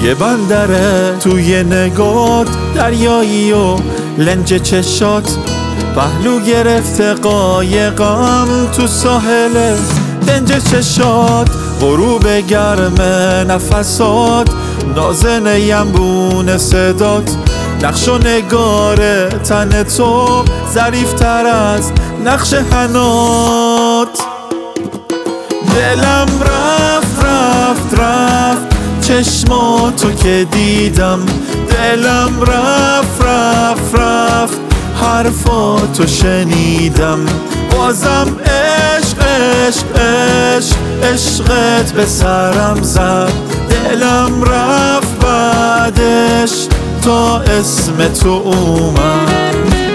یه بندره توی نگات، دریایی و لنج چشات، پهلو گرفته قایقم تو ساحل دنج چشات، غروب گرم نفسات، نازن ینبون صدات، نقش و نگار تن تو ظریفتر از نقش حنات. دلم رفت رفت رفت چشماتو که دیدم، دلم رفت رفت رفت حرفاتو شنیدم، بازم عشق عشق عشق عشقت به سرم زد، دلم رفت بعدش تا اسم تو اومد.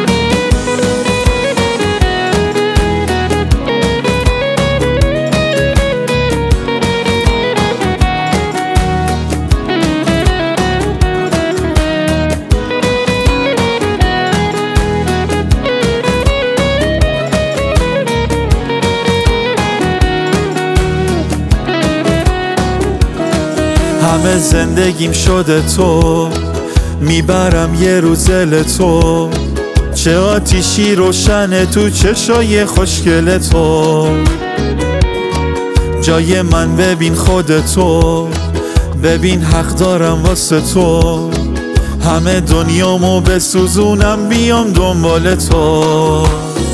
همه زندگیم شده تو، میبرم یه روز دل تو، چه آتیشی روشنه تو چشای خوشگل تو، جای من ببین خودتو، ببین حق دارم واسه تو، همه دنیامو بسوزونم بیام دنبال تو.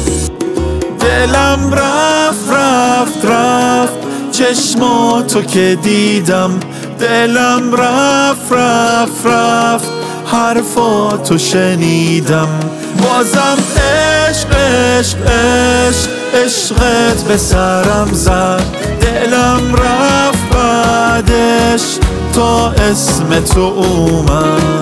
دلم رفت رفت رفت چشماتو که دیدم، دلم رفت رفت رفت حرفاتو شنیدم، بازم عشق عشق عشق عشقت به سرم زد، دلم رفت بعدش تا اسم تو اومد.